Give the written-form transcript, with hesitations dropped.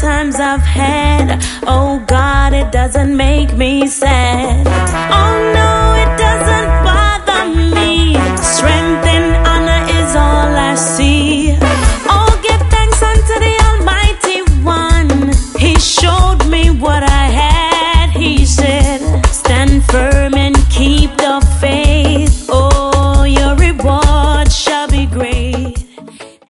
times I've had. Oh God, it doesn't make me sad.